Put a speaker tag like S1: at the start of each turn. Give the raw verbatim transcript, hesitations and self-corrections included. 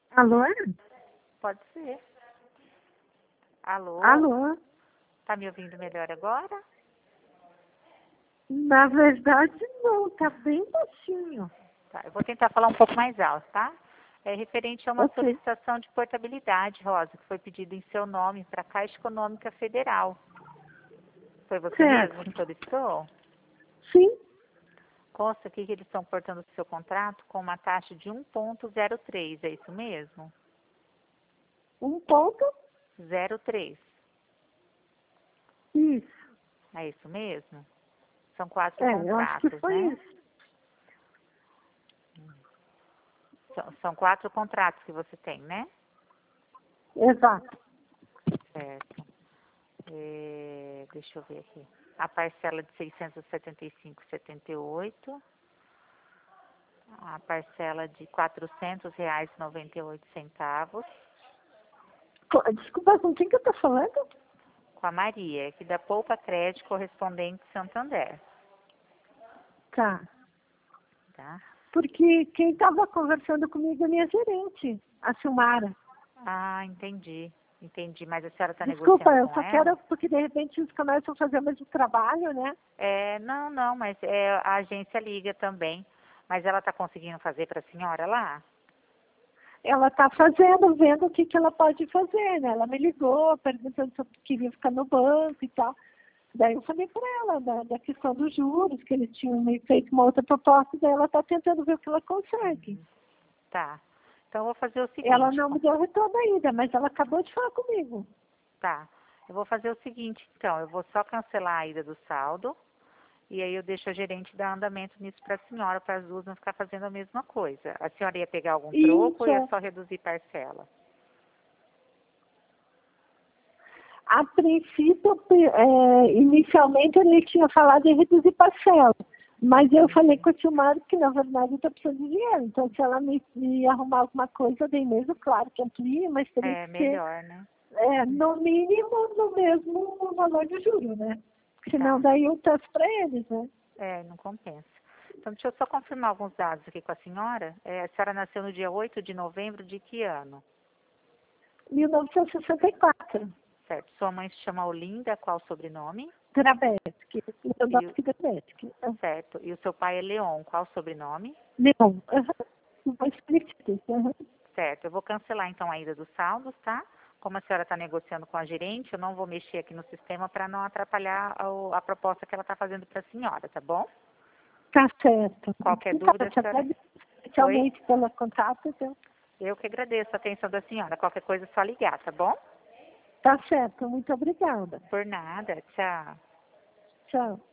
S1: Alô?
S2: Pode ser. Alô?
S1: Alô?
S2: Tá me ouvindo melhor agora?
S1: Na verdade, não, tá bem baixinho.
S2: Tá, eu vou tentar falar um pouco mais alto, tá? É referente a uma
S1: Ok.
S2: solicitação de portabilidade, Rosa, que foi pedido em seu nome para a Caixa Econômica Federal. Foi você
S1: Certo.
S2: mesmo que solicitou?
S1: Sim,
S2: Consta aqui que eles estão portando o seu contrato com uma taxa de um ponto zero três, é isso mesmo?
S1: um ponto.
S2: zero três,
S1: Isso.
S2: é isso mesmo? São quatro
S1: É, eu acho que
S2: contratos,
S1: foi
S2: né?
S1: isso.
S2: São, são quatro contratos que você tem, né?
S1: Exato.
S2: Certo. É, deixa eu ver aqui. A parcela de seiscentos e setenta e cinco vírgula setenta e oito. A parcela de quatrocentos reais e noventa e oito centavos.
S1: Co- Desculpa, com quem que eu tô falando?
S2: Com a Maria, aqui da Poupa Crédito Correspondente Santander.
S1: Tá.
S2: Tá?
S1: Porque quem estava conversando comigo é minha gerente, a Silmara.
S2: Ah, entendi. Entendi. Mas a senhora está
S1: Desculpa,
S2: negociando
S1: eu
S2: com
S1: só
S2: ela?
S1: quero, porque de repente eles começam a fazer o mesmo trabalho, né?
S2: É, não, não, mas é, a agência liga também. Mas ela está conseguindo fazer para a senhora lá?
S1: Ela está fazendo, vendo o que, que ela pode fazer, né? Ela me ligou, perguntando se eu queria ficar no banco e tal. Daí eu falei para ela da, da questão dos juros, que eles tinham me feito uma outra proposta, daí ela está tentando ver o que ela consegue.
S2: Tá. Então eu vou fazer o
S1: Ela
S2: seguinte.
S1: não me deu retorno ainda, mas ela acabou de falar comigo.
S2: Tá. Eu vou fazer o seguinte, então. Eu vou só cancelar a ida do saldo. E aí eu deixo a gerente dar andamento nisso para a senhora, para as duas não ficar fazendo a mesma coisa. A senhora ia pegar algum troco ou ia
S1: Isso.
S2: só reduzir parcela?
S1: A princípio, é, inicialmente ele tinha falado em reduzir parcela. Mas eu falei com a Silmara que, na verdade, eu estou precisando de dinheiro. Então, se ela me, me arrumar alguma coisa, eu dei mesmo, claro que amplia, mas teria
S2: É,
S1: que ser,
S2: melhor, né?
S1: é, no mínimo, no mesmo valor de juros, né? Senão,
S2: Tá.
S1: daí eu peço para eles, né?
S2: É, não compensa. Então, deixa eu só confirmar alguns dados aqui com a senhora. É, a senhora nasceu no dia oito de novembro de que ano?
S1: mil novecentos e sessenta e quatro.
S2: Certo. Sua mãe se chama Olinda, qual o sobrenome?
S1: Drabetsky.
S2: E o,
S1: Lewandowski Drabetsky. Ah,
S2: certo. E o seu pai é Leon, qual o sobrenome?
S1: Leon. Uhum. Vou explicar isso. Uhum.
S2: Certo. Eu vou cancelar então a ida dos saldos, tá? Como a senhora está negociando com a gerente, eu não vou mexer aqui no sistema para não atrapalhar a, a proposta que ela está fazendo para a senhora, tá bom?
S1: Tá certo.
S2: Qualquer
S1: Então,
S2: dúvida,
S1: eu
S2: a
S1: te
S2: senhora...
S1: agradeço
S2: Oi?
S1: especialmente pelo contato. Então,
S2: Eu que agradeço a atenção da senhora. Qualquer coisa é só ligar, tá bom?
S1: tá certo. Muito obrigada.
S2: Por nada. Tchau.
S1: Tchau.